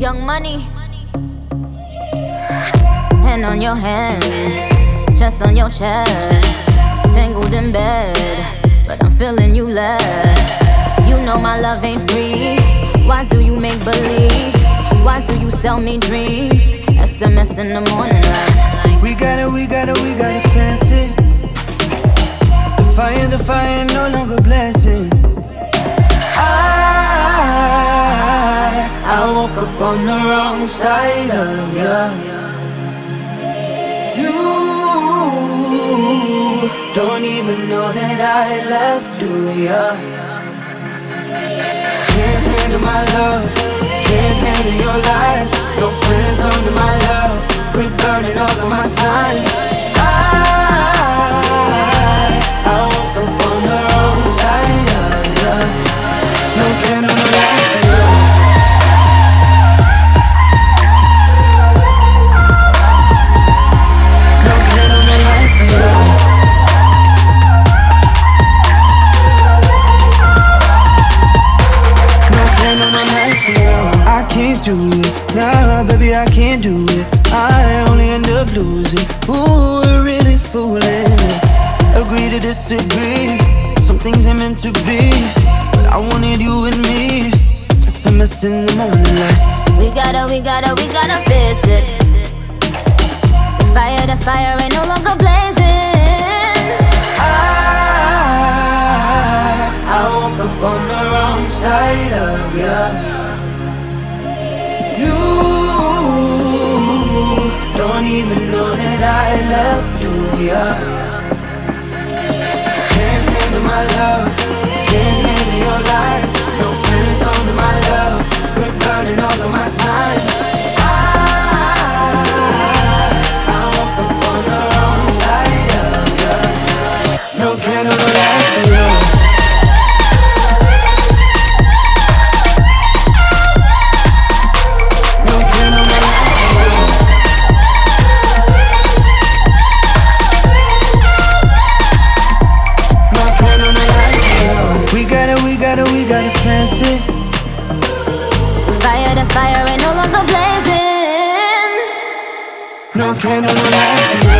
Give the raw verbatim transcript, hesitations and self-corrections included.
Young Money. Hand on your hand, chest on your chest, tangled in bed, but I'm feeling you less. You know my love ain't free. Why do you make believe? Why do you sell me dreams? S M S in the morning like We got it, we got it, we got it fancy. The fire, the fire, no longer blessing. I, I woke up on the wrong side of ya. You don't even know that I left, do ya? Can't handle my love, can't handle your lies. No friends under my love, quit burning all of my time. I, I woke up on the wrong side of ya. No candle, no light for you. No candle, no light for you. No candle, no light for you. I can't do it, nah, baby, I can't do it. I only end up losing. Ooh, we're really fooling. Let's agree to disagree. Some things ain't meant to be, but I wanted you and me. S M S in the morning like we gotta, we gotta, we gotta face it. The fire, the fire ain't no longer blazing. I, I woke up on the wrong side of ya. You don't even know that I left, do ya? Can't handle my love, can't handle your lies. No friends under my love, quit burning all of my time. I, I woke up on the wrong side of ya. No candle, no light for you. No candle, no light for you. No candle, no light for you. We got it, we got it, we got it fancy. The fire, the fire ain't no longer blazing. No candle, no light for you.